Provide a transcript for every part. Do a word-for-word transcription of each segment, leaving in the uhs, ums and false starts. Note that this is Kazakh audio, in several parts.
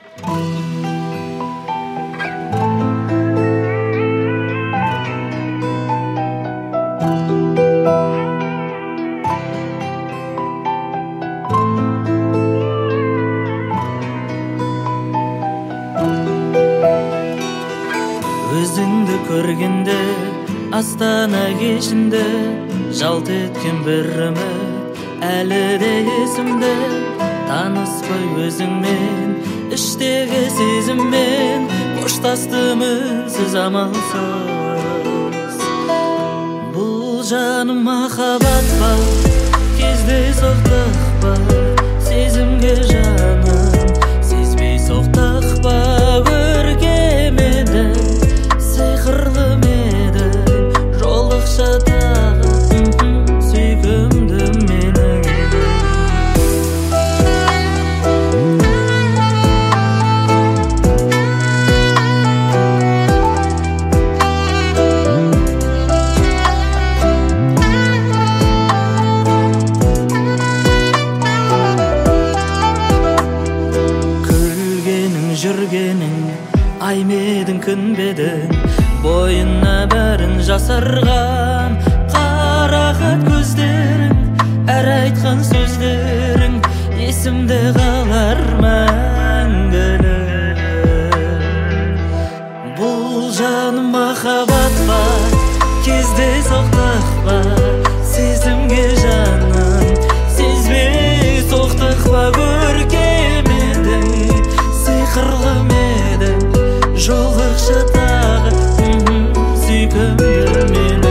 Өзіңді көргенде Астана кешінде жалт еткен бір үміт әлі де есімде. Таныспай өзіңмен іштегі сезіммен қоштастым үнсіз амалсыз. Бұл жаным махаббат па, кездейсоқтық па, сезімге жаным сезбей соқтық па, көркем еді, сиқырлы еді, жолықша тағы сүйкімді менің. Күлгенің жүргенің аймедің күнбедің, бойына бәрін жасырған қарақат көздерің, әр айтқан сөздерің есімде қалар мәңгілік. Бұл жаным махаббат па, кездейсоқтық па, сезімге жаным сезбей соқтық па, көркем едің, сиқырлы еді, жолықша тағы сүйкімді менің.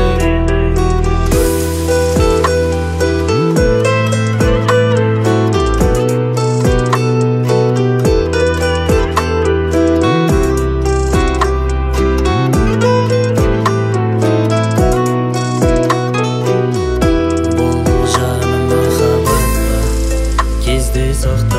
Бұл жаным махаббат па, кездейсоқтық